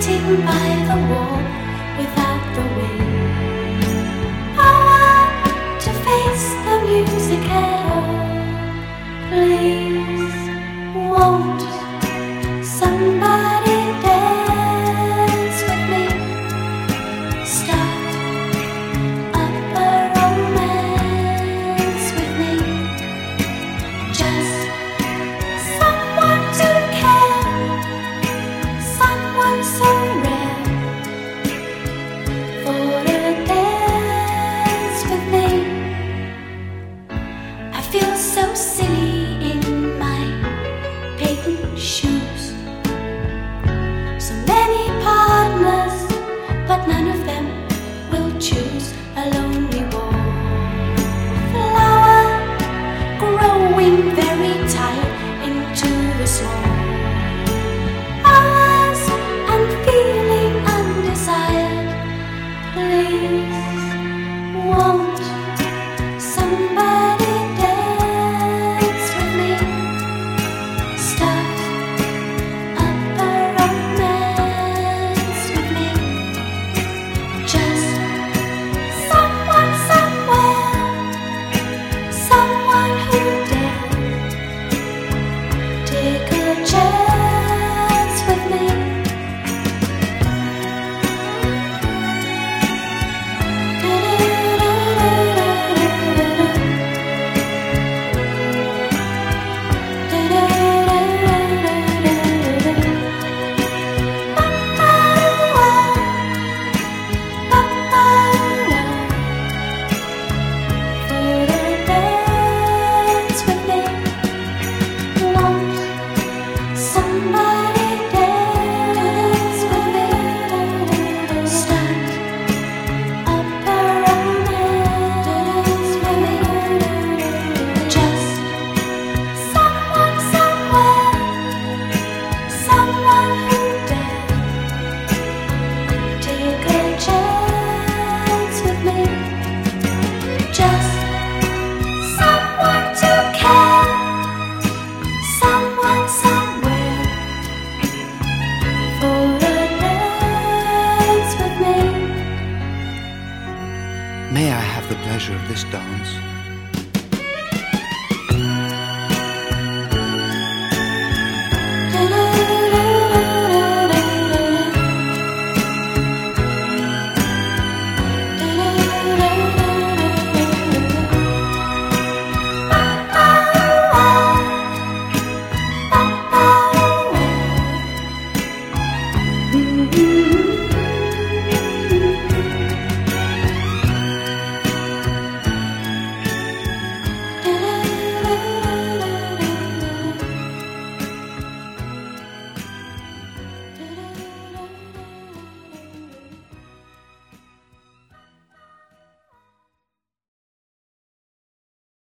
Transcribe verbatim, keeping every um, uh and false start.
sitting by the wall without the wind. Power to face the music at all. Please, won't somebody dance with me? Start up a romance with me. Just someone to care, someone so rare, for a dance with me. I feel so silly in my patent shoes. So many partners, but none of them will choose a lonely wallflower, growing very tired into the small hours and feeling undesired. Please, won't somebody dance with me? Start up a romance with me. Just someone somewhere, someone who dare take a chance with me. Somebody dance with me. Start up a romance with me. Just someone somewhere, someone who dare take a chance with me. Just someone to care, someone somewhere, for a dance with me. May I have the pleasure of this dance?